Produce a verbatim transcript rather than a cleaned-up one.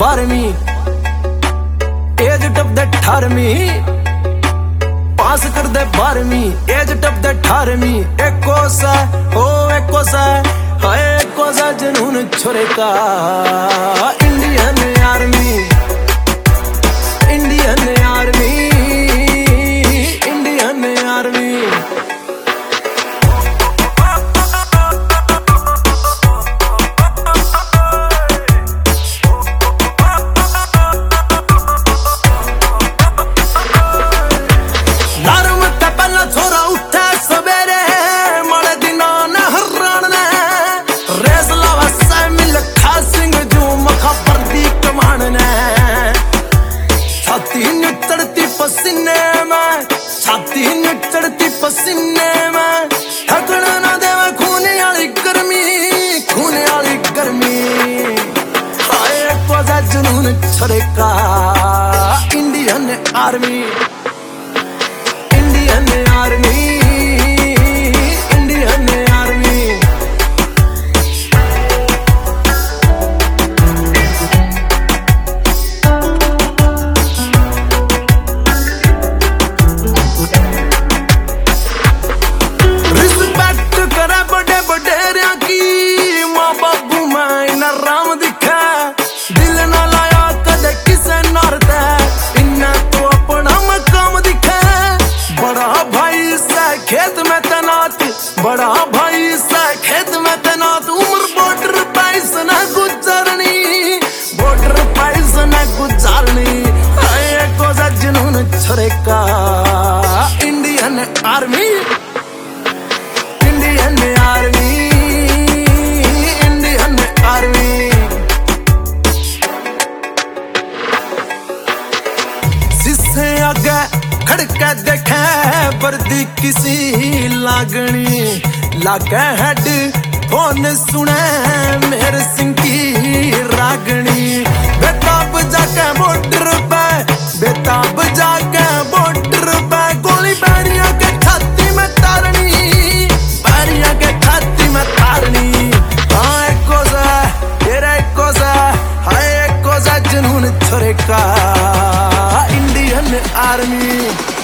बारहवीं, एज टप दे अठारहवीं, पास कर दे बारहवीं, एज टप दे अठारहवीं। एको सा ओ एको सा हाय एको सा जुनून छोरे का Indian army, Indian army, Indian army. छाती न चढ़ती पसीने में, छाती न चढ़ती पसीने में, थकन ना देवे खूने वाली गर्मी, खूने वाली गर्मी। हाय एको सा जुनून छोरे का Indian army, Indian army, Indian army. खेत में तैनात बड़ा भाई सा, खेत में तैनात, उम्र बॉर्डर पाइस न गुजारनी, बॉर्डर पाइस न गुजारनी। एको सा जुनून छोरे का Indian army, Indian army, Indian army. जिससे आगे खड़के देखे वर्दी किसी लागनी, लागे हेड फोन सुने मेरे सिंह की रागनी। बेताब जाके बॉर्डर पे, बेताब जाके बॉर्डर पे, गोली बैरिया के छाती में तारनी, बैरिया के छाती में तारनी। हाँ एको सा तेरा एको सा हाय एको सा जुनून छोरे का इंडियन आर्मी।